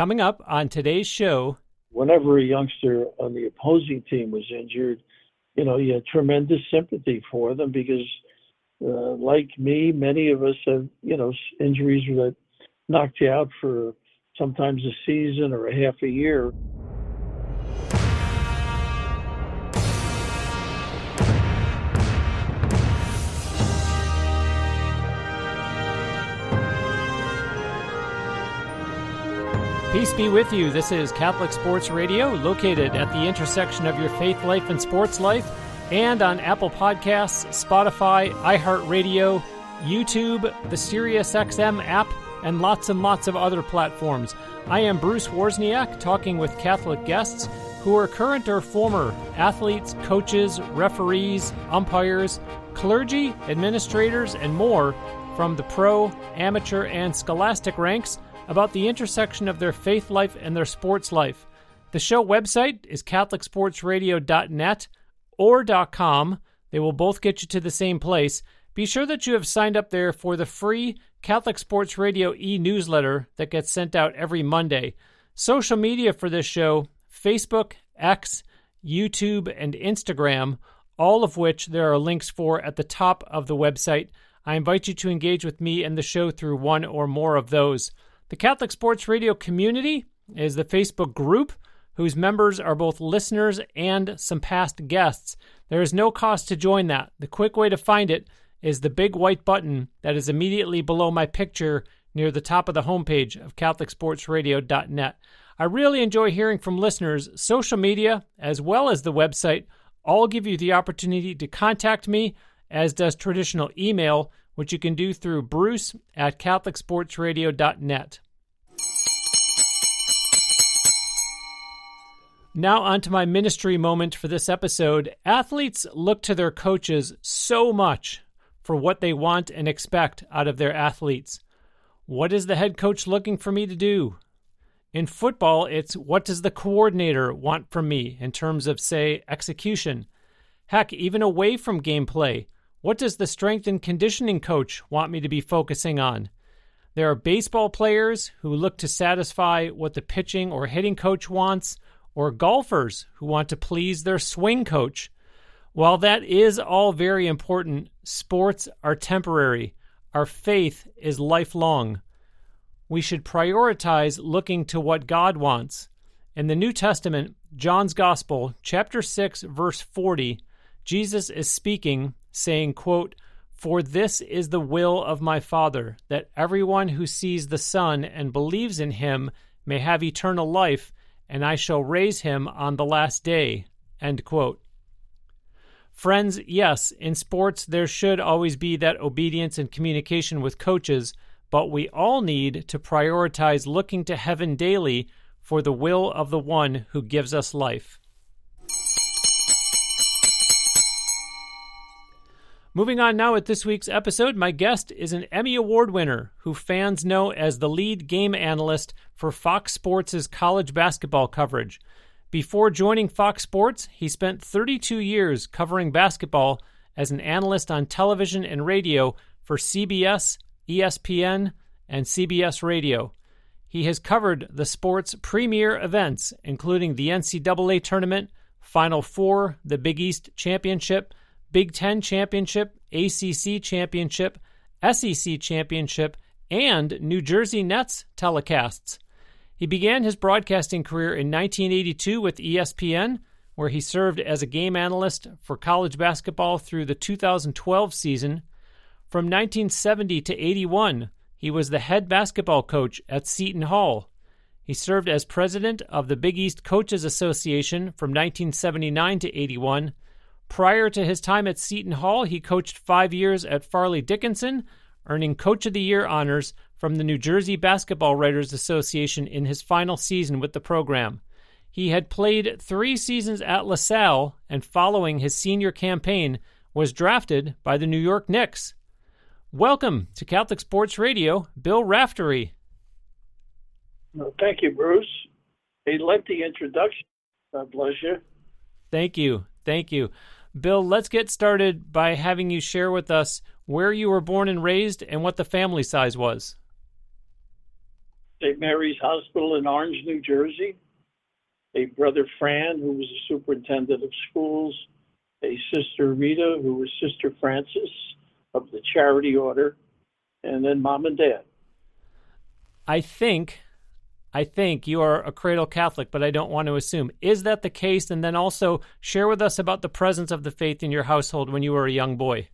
Coming up on today's show. Whenever a youngster on the opposing team was injured, you had tremendous sympathy for them because, like me, many of us have, injuries that knocked you out for sometimes a season or a half a year. Peace be with you. This is Catholic Sports Radio, located at the intersection of your faith life and sports life, and on Apple Podcasts, Spotify, iHeartRadio, YouTube, the SiriusXM app, and lots of other platforms. I am Bruce Wozniak, talking with Catholic guests who are current or former athletes, coaches, referees, umpires, clergy, administrators, and more from the pro, amateur, and scholastic ranks about the intersection of their faith life and their sports life. The show website is catholicsportsradio.net or .com. They will both get you to the same place. Be sure that you have signed up there for the free Catholic Sports Radio e-newsletter that gets sent out every Monday. Social media for this show, Facebook, X, YouTube, and Instagram, all of which there are links for at the top of the website. I invite you to engage with me and the show through one or more of those. The Catholic Sports Radio community is the Facebook group whose members are both listeners and some past guests. There is no cost to join that. The quick way to find it is the big white button that is immediately below my picture near the top of the homepage of catholicsportsradio.net. I really enjoy hearing from listeners. Social media, as well as the website, all give you the opportunity to contact me, as does traditional email, which you can do through bruce@catholicsportsradio.net. Now on to my ministry moment for this episode. Athletes look to their coaches so much for what they want and expect out of their athletes. What is the head coach looking for me to do? In football, it's what does the coordinator want from me in terms of, say, execution? Heck, even away from gameplay, what does the strength and conditioning coach want me to be focusing on? There are baseball players who look to satisfy what the pitching or hitting coach wants, or golfers who want to please their swing coach. While that is all very important, sports are temporary. Our faith is lifelong. We should prioritize looking to what God wants. In the New Testament, John's Gospel, chapter 6, verse 40, Jesus is speaking, saying, quote, "For this is the will of my Father, that everyone who sees the Son and believes in him may have eternal life, and I shall raise him on the last day." End quote. Friends, yes, in sports there should always be that obedience and communication with coaches, but we all need to prioritize looking to heaven daily for the will of the one who gives us life. Moving on now with this week's episode, my guest is an Emmy Award winner who fans know as the lead game analyst for Fox Sports' college basketball coverage. Before joining Fox Sports, he spent 32 years covering basketball as an analyst on television and radio for CBS, ESPN, and CBS Radio. He has covered the sport's premier events, including the NCAA Tournament, Final Four, the Big East Championship, Big Ten Championship, ACC Championship, SEC Championship, and New Jersey Nets telecasts. He began his broadcasting career in 1982 with ESPN, where he served as a game analyst for college basketball through the 2012 season. From 1970 to 81, he was the head basketball coach at Seton Hall. He served as president of the Big East Coaches Association from 1979 to 81. Prior to his time at Seton Hall, he coached 5 years at Farley Dickinson, earning Coach of the Year honors from the New Jersey Basketball Writers Association in his final season with the program. He had played 3 seasons at LaSalle, and following his senior campaign, was drafted by the New York Knicks. Welcome to Catholic Sports Radio, Bill Raftery. Well, thank you, Bruce. A lengthy introduction. God bless you. Thank you. Bill, let's get started by having you share with us where you were born and raised and what the family size was. St. Mary's Hospital in Orange, New Jersey, a brother Fran, who was a superintendent of schools, a sister Rita, who was Sister Francis of the Charity Order, and then mom and dad. I think you are a cradle Catholic, but I don't want to assume. Is that the case? And then also share with us about the presence of the faith in your household when you were a young boy.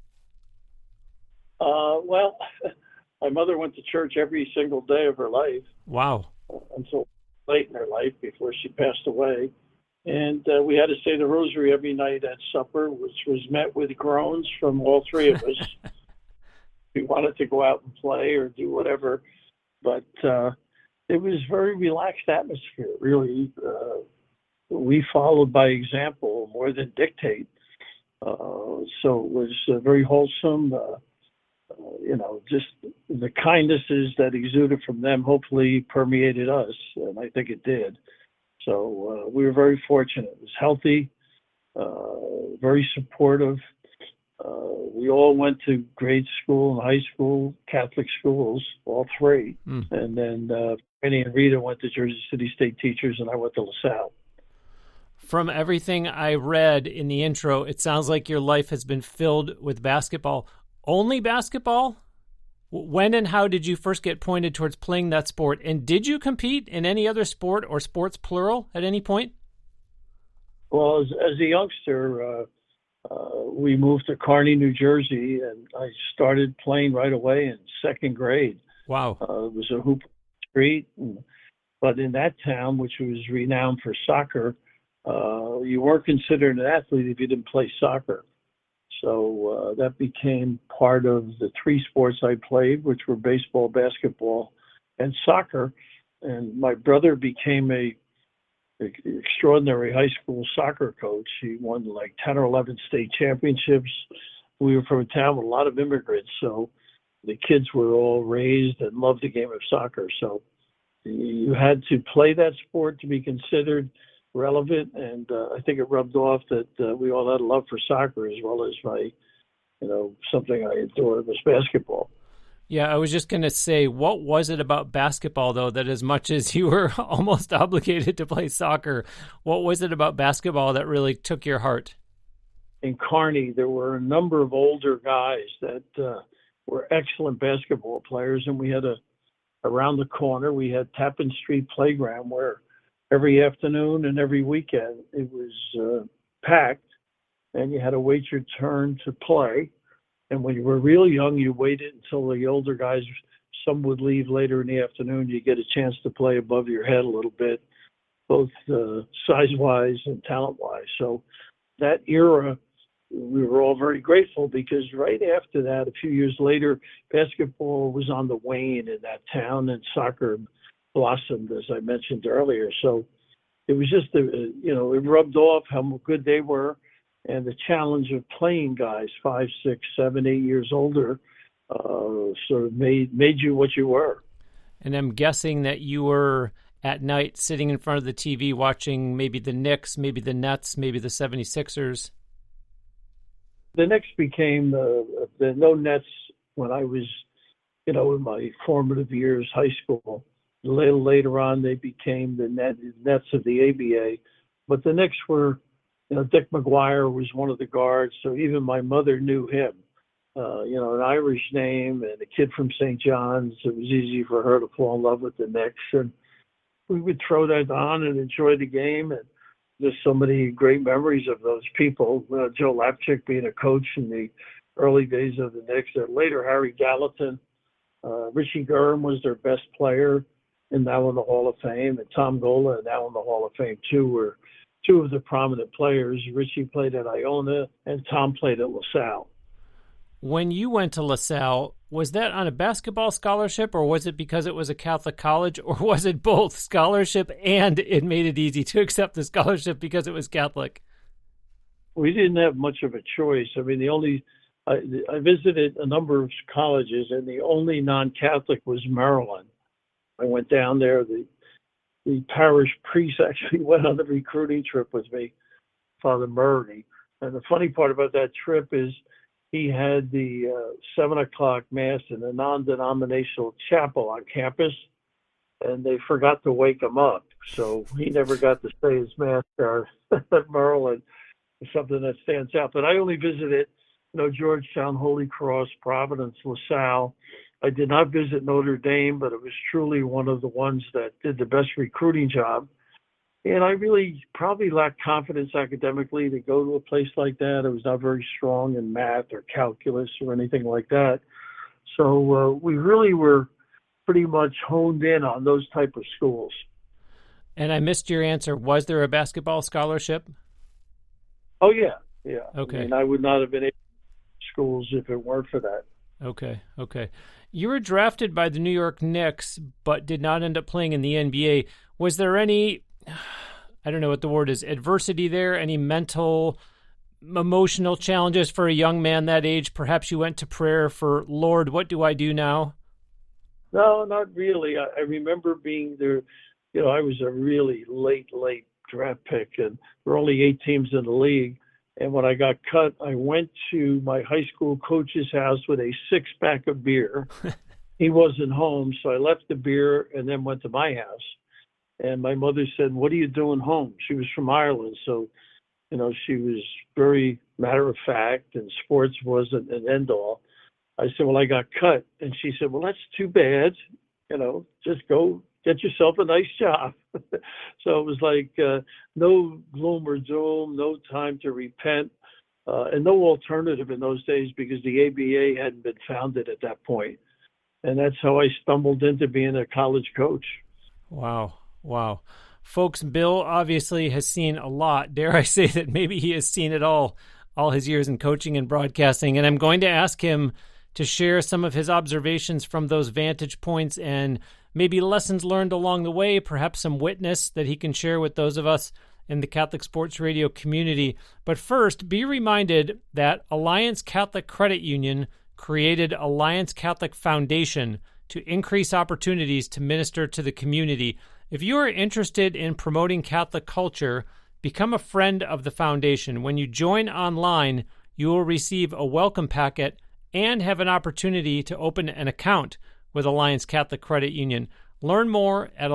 Well, my mother went to church every single day of her life. Wow. Until late in her life before she passed away. And we had to say the rosary every night at supper, which was met with groans from all three of us. We wanted to go out and play or do whatever. But it was very relaxed atmosphere, really. We followed by example more than dictate. So it was very wholesome. Just the kindnesses that exuded from them hopefully permeated us, and I think it did. So we were very fortunate. It was healthy, very supportive. We all went to grade school and high school, Catholic schools, all three. And then Penny and Rita went to Jersey City State Teachers, and I went to LaSalle. From everything I read in the intro, it sounds like your life has been filled with basketball. Only basketball? When and how did you first get pointed towards playing that sport? And did you compete in any other sport or sports plural at any point? Well, as a youngster, we moved to Kearney, New Jersey, and I started playing right away in second grade. Wow. It was a hoop street. But in that town, which was renowned for soccer, you weren't considered an athlete if you didn't play soccer. So that became part of the three sports I played, which were baseball, basketball, and soccer. And my brother became a extraordinary high school soccer coach. He won like 10 or 11 state championships. We were from a town with a lot of immigrants, so the kids were all raised and loved the game of soccer. So you had to play that sport to be considered relevant, and I think it rubbed off that we all had a love for soccer as well as something I adored was basketball. Yeah, I was just going to say, what was it about basketball, though, that as much as you were almost obligated to play soccer, what was it about basketball that really took your heart? In Kearney, there were a number of older guys that were excellent basketball players, and we had around the corner, we had Tappan Street Playground where every afternoon and every weekend it was packed, and you had to wait your turn to play. And when you were real young, you waited until the older guys, some would leave later in the afternoon. You get a chance to play above your head a little bit, both size-wise and talent-wise. So that era, we were all very grateful because right after that, a few years later, basketball was on the wane in that town and soccer blossomed, as I mentioned earlier. So it was just, it rubbed off how good they were. And the challenge of playing guys 5, 6, 7, 8 years older sort of made you what you were. And I'm guessing that you were at night sitting in front of the TV watching maybe the Knicks, maybe the Nets, maybe the 76ers. The Knicks became the no Nets when I was, in my formative years, high school. A little later on, they became the Nets of the ABA. But the Knicks were, Dick McGuire was one of the guards, so even my mother knew him. An Irish name and a kid from St. John's. It was easy for her to fall in love with the Knicks. And we would throw that on and enjoy the game. And there's so many great memories of those people. Joe Lapchick being a coach in the early days of the Knicks. Later, Harry Gallatin. Richie Durham was their best player and now in the Hall of Fame. And Tom Gola, now in the Hall of Fame, too, were two of the prominent players. Richie played at Iona and Tom played at LaSalle. When you went to LaSalle, was that on a basketball scholarship or was it because it was a Catholic college, or was it both scholarship and it made it easy to accept the scholarship because it was Catholic? We didn't have much of a choice. I mean, I visited a number of colleges and the only non-Catholic was Maryland. I went down there. The parish priest actually went on the recruiting trip with me, Father Murray. And the funny part about that trip is he had the 7 o'clock mass in a non-denominational chapel on campus. and they forgot to wake him up. So he never got to say his mass at Maryland. It's something that stands out. But I only visited, Georgetown, Holy Cross, Providence, LaSalle. I did not visit Notre Dame, but it was truly one of the ones that did the best recruiting job. And I really probably lacked confidence academically to go to a place like that. I was not very strong in math or calculus or anything like that. So we really were pretty much honed in on those type of schools. And I missed your answer. Was there a basketball scholarship? Oh, yeah. Okay. I mean, I would not have been able to schools if it weren't for that. Okay. You were drafted by the New York Knicks, but did not end up playing in the NBA. Was there any, I don't know what the word is, adversity there? Any mental, emotional challenges for a young man that age? Perhaps you went to prayer for, Lord, what do I do now? No, not really. I remember being there. I was a really late draft pick, and there were only 8 teams in the league. And when I got cut, I went to my high school coach's house with a 6-pack of beer. He wasn't home, so I left the beer and then went to my house. And my mother said, "What are you doing home?" She was from Ireland, so, she was very matter of fact, and sports wasn't an end all. I said, "Well, I got cut." And she said, "Well, that's too bad. Just go get yourself a nice job." So it was like no gloom or doom, no time to repent, and no alternative in those days because the ABA hadn't been founded at that point. And that's how I stumbled into being a college coach. Wow. Folks, Bill obviously has seen a lot. Dare I say that maybe he has seen it all his years in coaching and broadcasting. And I'm going to ask him to share some of his observations from those vantage points and maybe lessons learned along the way, perhaps some witness that he can share with those of us in the Catholic Sports Radio community. But first, be reminded that Alliance Catholic Credit Union created Alliance Catholic Foundation to increase opportunities to minister to the community. If you are interested in promoting Catholic culture, become a friend of the foundation. When you join online, you will receive a welcome packet and have an opportunity to open an account with Alliance Catholic Credit Union. Learn more at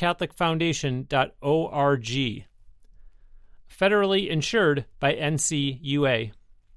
alliancecatholicfoundation.org. Federally insured by NCUA.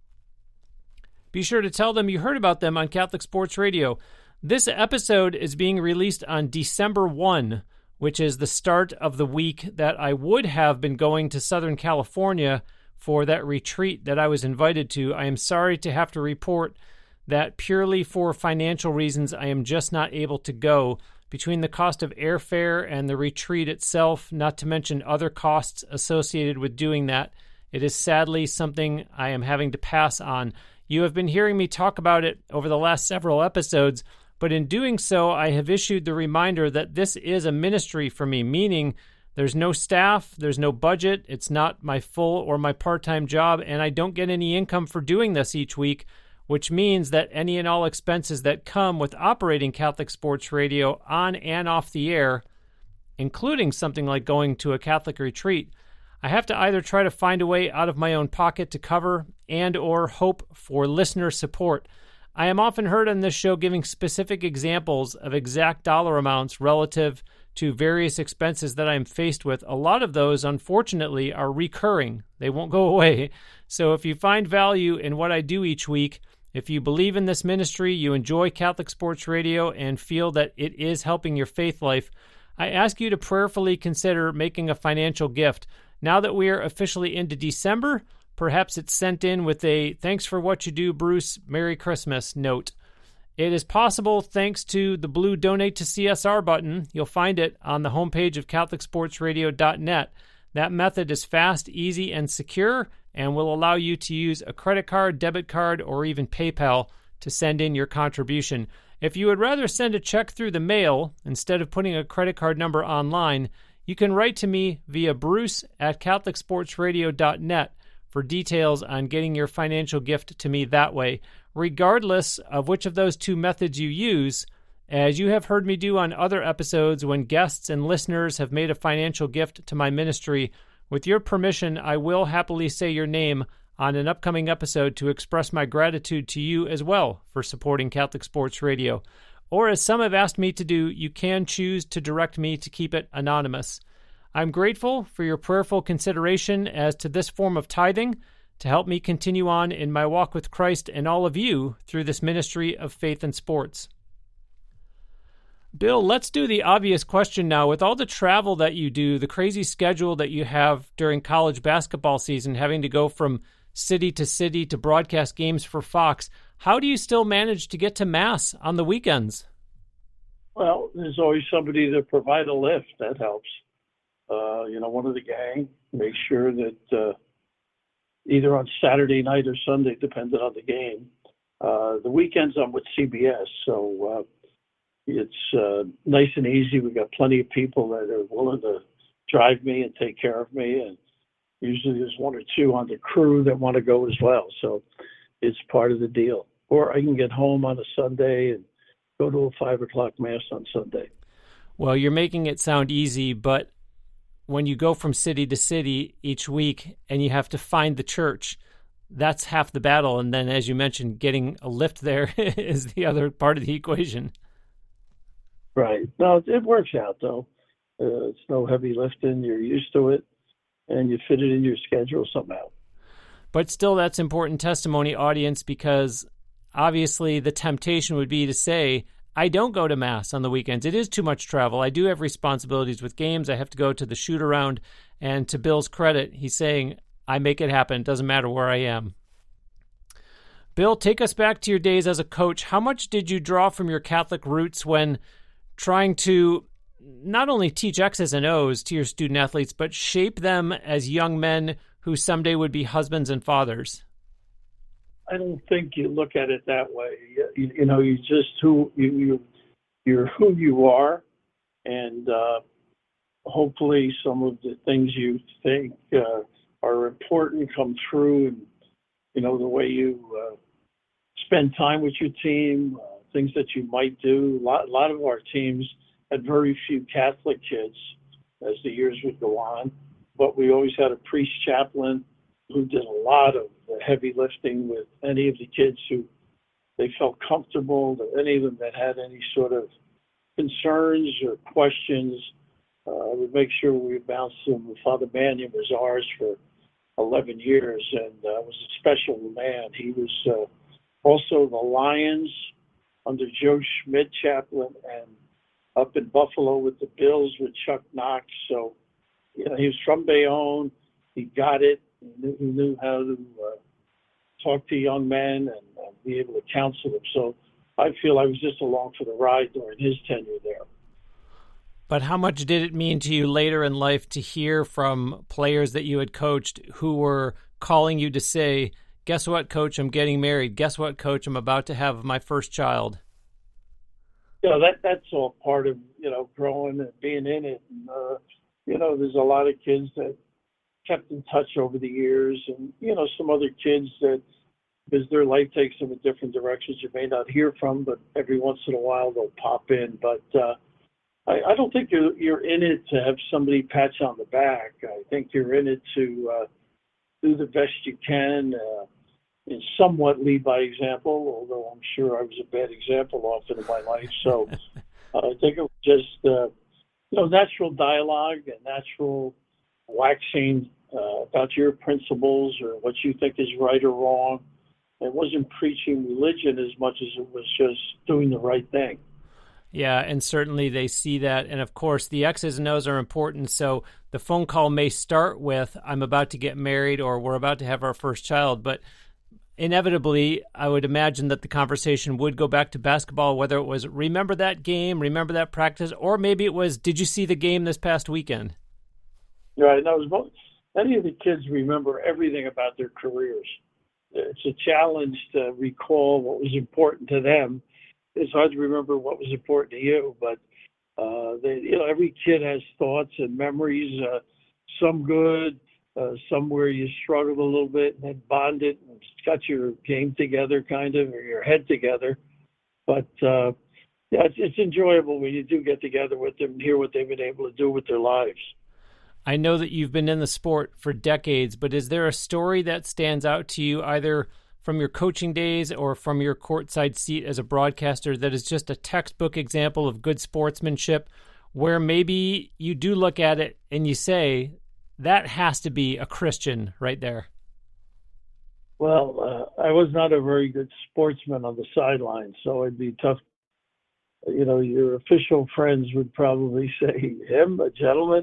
Be sure to tell them you heard about them on Catholic Sports Radio. This episode is being released on December 1, which is the start of the week that I would have been going to Southern California for that retreat that I was invited to. I am sorry to have to report that purely for financial reasons, I am just not able to go. Between the cost of airfare and the retreat itself, not to mention other costs associated with doing that, it is sadly something I am having to pass on. You have been hearing me talk about it over the last several episodes, but in doing so, I have issued the reminder that this is a ministry for me, meaning there's no staff, there's no budget, it's not my full or my part-time job, and I don't get any income for doing this each week, which means that any and all expenses that come with operating Catholic Sports Radio on and off the air, including something like going to a Catholic retreat, I have to either try to find a way out of my own pocket to cover and or hope for listener support. I am often heard on this show giving specific examples of exact dollar amounts relative to various expenses that I am faced with. A lot of those, unfortunately, are recurring. They won't go away. So if you find value in what I do each week, if you believe in this ministry, you enjoy Catholic Sports Radio, and feel that it is helping your faith life, I ask you to prayerfully consider making a financial gift. Now that we are officially into December, perhaps it's sent in with a "Thanks for what you do, Bruce, Merry Christmas" note. It is possible thanks to the blue Donate to CSR button. You'll find it on the homepage of CatholicSportsRadio.net. That method is fast, easy, and secure, and will allow you to use a credit card, debit card, or even PayPal to send in your contribution. If you would rather send a check through the mail instead of putting a credit card number online, you can write to me via bruce@CatholicSportsRadio.net for details on getting your financial gift to me that way. Regardless of which of those two methods you use, as you have heard me do on other episodes when guests and listeners have made a financial gift to my ministry, with your permission, I will happily say your name on an upcoming episode to express my gratitude to you as well for supporting Catholic Sports Radio. or as some have asked me to do, you can choose to direct me to keep it anonymous. I'm grateful for your prayerful consideration as to this form of tithing to help me continue on in my walk with Christ and all of you through this ministry of faith and sports. Bill, let's do the obvious question now. With all the travel that you do, the crazy schedule that you have during college basketball season, having to go from city to broadcast games for Fox, how do you still manage to get to Mass on the weekends? Well, there's always somebody to provide a lift. That helps. One of the gang, make sure that either on Saturday night or Sunday, depending on the game. The weekends I'm with CBS, so it's nice and easy. We've got plenty of people that are willing to drive me and take care of me, and usually there's one or two on the crew that want to go as well. So it's part of the deal. Or I can get home on a Sunday and go to a 5 o'clock Mass on Sunday. Well, you're making it sound easy, but when you go from city to city each week and you have to find the church, that's half the battle. And then, as you mentioned, getting a lift there is the other part of the equation. Right. No, it works out, though. It's no heavy lifting. You're used to it, and you fit it in your schedule somehow. But still, that's important testimony, audience, because obviously the temptation would be to say, I don't go to Mass on the weekends. It is too much travel. I do have responsibilities with games. I have to go to the shoot-around. And to Bill's credit, he's saying, I make it happen. It doesn't matter where I am. Bill, take us back to your days as a coach. How much did you draw from your Catholic roots when trying to not only teach X's and O's to your student athletes, but shape them as young men who someday would be husbands and fathers? I don't think you look at it that way. You just you're who you are, and hopefully some of the things you think are important come true, and the way you spend time with your team, things that you might do. A lot of our teams had very few Catholic kids as the years would go on, but we always had a priest chaplain who did a lot of the heavy lifting with any of the kids who they felt comfortable, any of them that had any sort of concerns or questions. Would make sure we bounced them. Father Mannion was ours for 11 years and was a special man. He was also the Lions under Joe Schmidt chaplain, and up in Buffalo with the Bills with Chuck Knox. So, he was from Bayonne. He got it. He knew how to talk to young men and be able to counsel them. So I feel I was just along for the ride during his tenure there. But how much did it mean to you later in life to hear from players that you had coached who were calling you to say, guess what, coach, I'm getting married. Guess what, coach, I'm about to have my first child. That's all part of, growing and being in it. And, there's a lot of kids that kept in touch over the years, and some other kids that, because their life takes them in different directions, you may not hear from, but every once in a while they'll pop in. But I don't think you're in it to have somebody pat you on the back. I think you're in it to do the best you can and somewhat lead by example, although I'm sure I was a bad example often in my life. So I think it was just natural dialogue and natural waxing about your principles or what you think is right or wrong. It wasn't preaching religion as much as it was just doing the right thing. Yeah, and certainly they see that. And of course, the X's and O's are important. So the phone call may start with, I'm about to get married, or we're about to have our first child. But inevitably, I would imagine that the conversation would go back to basketball, whether it was, remember that game, remember that practice, or maybe it was, did you see the game this past weekend? Right. Many of the kids remember everything about their careers. It's a challenge to recall what was important to them. It's hard to remember what was important to you, but every kid has thoughts and memories, some good, some where you struggled a little bit and then bonded and got your game together kind of, or your head together. But it's enjoyable when you do get together with them and hear what they've been able to do with their lives. I know that you've been in the sport for decades, but is there a story that stands out to you either from your coaching days or from your courtside seat as a broadcaster that is just a textbook example of good sportsmanship, where maybe you do look at it and you say, that has to be a Christian right there? Well, I was not a very good sportsman on the sideline, so it'd be tough. You know, your official friends would probably say, him, a gentleman.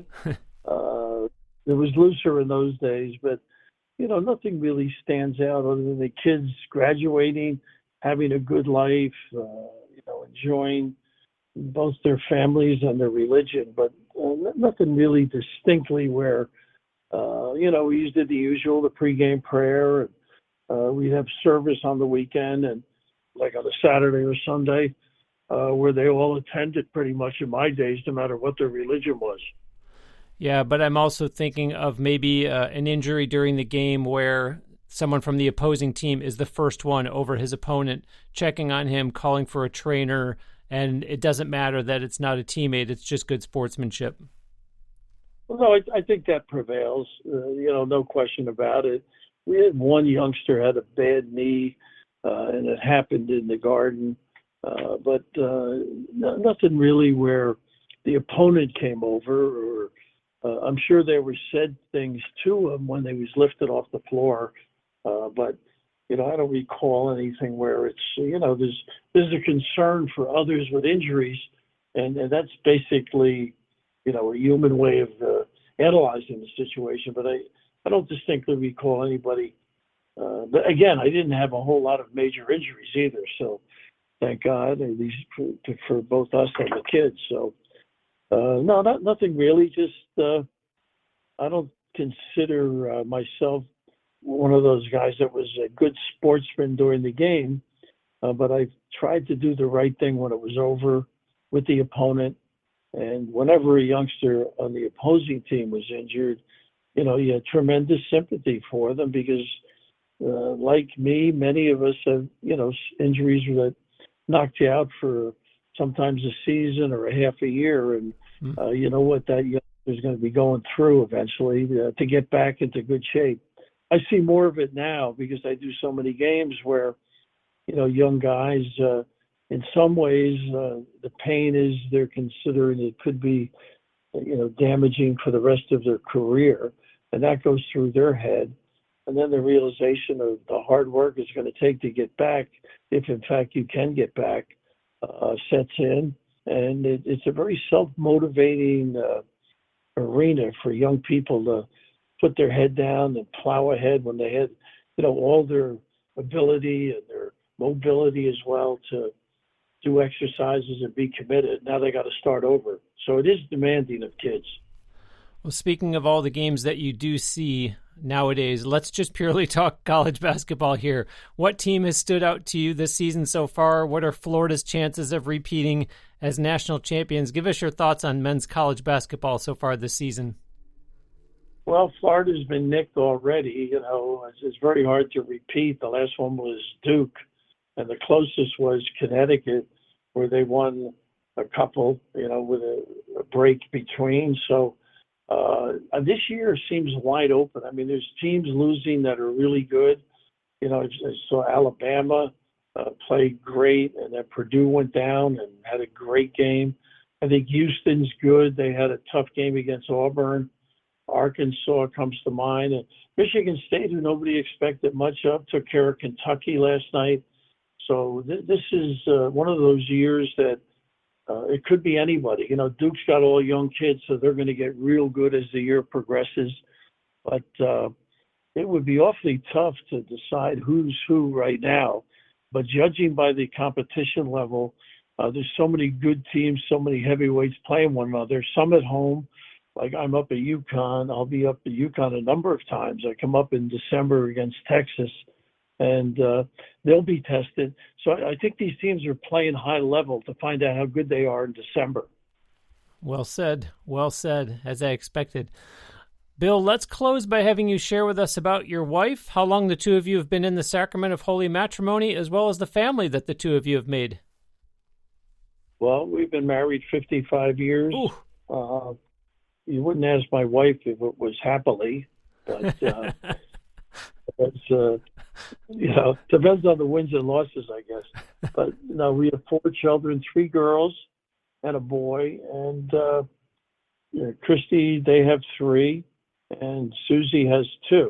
It was looser in those days, but, you know, nothing really stands out other than the kids graduating, having a good life, you know, enjoying both their families and their religion, but nothing really distinctly where, you know, we did the usual, the pregame prayer, and we'd have service on the weekend and like on a Saturday or Sunday, where they all attended pretty much in my days, no matter what their religion was. Yeah, but I'm also thinking of maybe an injury during the game where someone from the opposing team is the first one over his opponent, checking on him, calling for a trainer, and it doesn't matter that it's not a teammate, it's just good sportsmanship. Well, no, I think that prevails, you know, no question about it. We had one youngster had a bad knee, and it happened in the Garden, but nothing really where the opponent came over, or I'm sure there were said things to him when they was lifted off the floor, but you know, I don't recall anything where it's, you know, there's a concern for others with injuries, and that's basically, you know, a human way of analyzing the situation. But I don't distinctly recall anybody. But again, I didn't have a whole lot of major injuries either, so thank God, at least for both us and the kids. So no, nothing really. Just I don't consider myself one of those guys that was a good sportsman during the game, but I tried to do the right thing when it was over with the opponent. And whenever a youngster on the opposing team was injured, you know, you had tremendous sympathy for them because, like me, many of us have, you know, injuries that knocked you out for sometimes a season or a half a year. And you know what that youngster is going to be going through eventually to get back into good shape. I see more of it now because I do so many games where, you know, young guys, in some ways, the pain is they're considering it could be, you know, damaging for the rest of their career. And that goes through their head. And then the realization of the hard work it's going to take to get back, if in fact you can get back, sets in. And it's a very self-motivating arena for young people to put their head down and plow ahead when they had, you know, all their ability and their mobility as well to do exercises and be committed. Now they got to start over. So it is demanding of kids. Well, speaking of all the games that you do see nowadays, let's just purely talk college basketball here. What team has stood out to you this season so far? What are Florida's chances of repeating as national champions? Give us your thoughts on men's college basketball so far this season. Well, Florida's been nicked already. You know, it's very hard to repeat. The last one was Duke, and the closest was Connecticut, where they won a couple, you know, with a break between. So this year seems wide open. I mean, there's teams losing that are really good. You know, I saw Alabama play great, and then Purdue went down and had a great game. I think Houston's good. They had a tough game against Auburn. Arkansas comes to mind, and Michigan State, who nobody expected much of, took care of Kentucky last night. So this is one of those years that it could be anybody. You know, Duke's got all young kids, so they're going to get real good as the year progresses. But it would be awfully tough to decide who's who right now. But judging by the competition level, there's so many good teams, so many heavyweights playing one another, some at home. Like I'm up at UConn. I'll be up at UConn a number of times. I come up in December against Texas, and they'll be tested. So I think these teams are playing high level to find out how good they are in December. Well said, as I expected. Bill, let's close by having you share with us about your wife, how long the two of you have been in the sacrament of holy matrimony, as well as the family that the two of you have made. Well, we've been married 55 years. You wouldn't ask my wife if it was happily, but Depends on the wins and losses, I guess. But we have 4 children, 3 girls and a boy. And Christy, they have 3, and Susie has 2.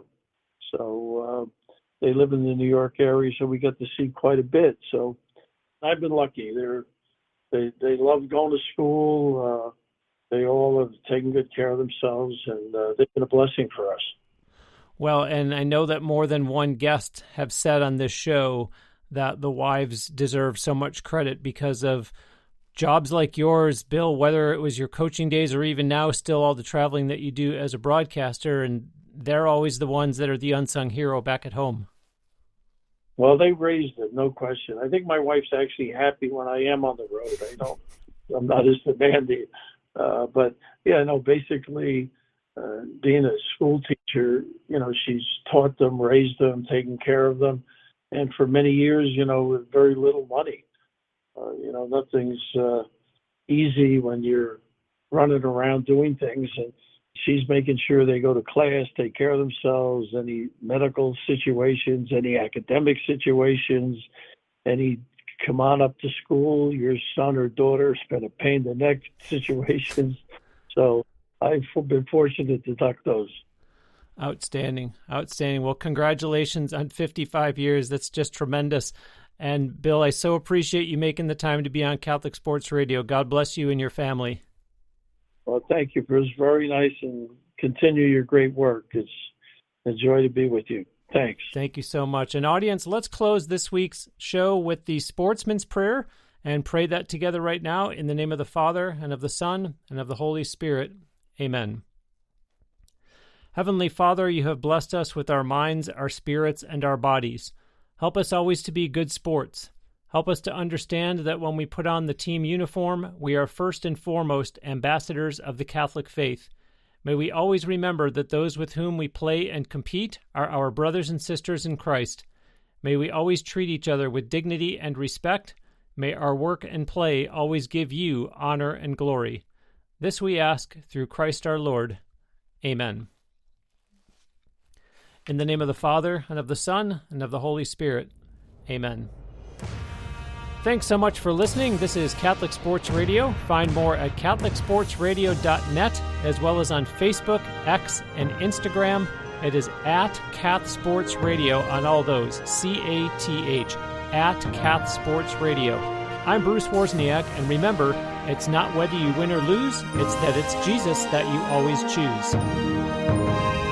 So they live in the New York area, so we get to see quite a bit. So I've been lucky. They love going to school. They all have taken good care of themselves, and they've been a blessing for us. Well, and I know that more than one guest have said on this show that the wives deserve so much credit because of jobs like yours, Bill, whether it was your coaching days or even now still all the traveling that you do as a broadcaster, and they're always the ones that are the unsung hero back at home. Well, they raised it, no question. I think my wife's actually happy when I am on the road. I'm not as demanding. But, basically being a school teacher, she's taught them, raised them, taken care of them. And for many years, with very little money. Nothing's easy when you're running around doing things. And she's making sure they go to class, take care of themselves, any medical situations, any academic situations, any come on up to school, your son or daughter spent a pain in the neck situations. So I've been fortunate to duck those. Outstanding. Well, congratulations on 55 years. That's just tremendous. And Bill, I so appreciate you making the time to be on Catholic Sports Radio. God bless you and your family. Well, thank you, Bruce. Very nice, and continue your great work. It's a joy to be with you. Thanks. Thank you so much. And audience, let's close this week's show with the Sportsman's Prayer and pray that together right now in the name of the Father and of the Son and of the Holy Spirit. Amen. Heavenly Father, you have blessed us with our minds, our spirits, and our bodies. Help us always to be good sports. Help us to understand that when we put on the team uniform, we are first and foremost ambassadors of the Catholic faith. May we always remember that those with whom we play and compete are our brothers and sisters in Christ. May we always treat each other with dignity and respect. May our work and play always give you honor and glory. This we ask through Christ our Lord. Amen. In the name of the Father, and of the Son, and of the Holy Spirit. Amen. Thanks so much for listening. This is Catholic Sports Radio. Find more at CatholicSportsRadio.net, as well as on Facebook, X, and Instagram. It is at Cath Sports Radio on all those. CATH, at Cath Sports Radio. I'm Bruce Wozniak, and remember, it's not whether you win or lose, it's that it's Jesus that you always choose.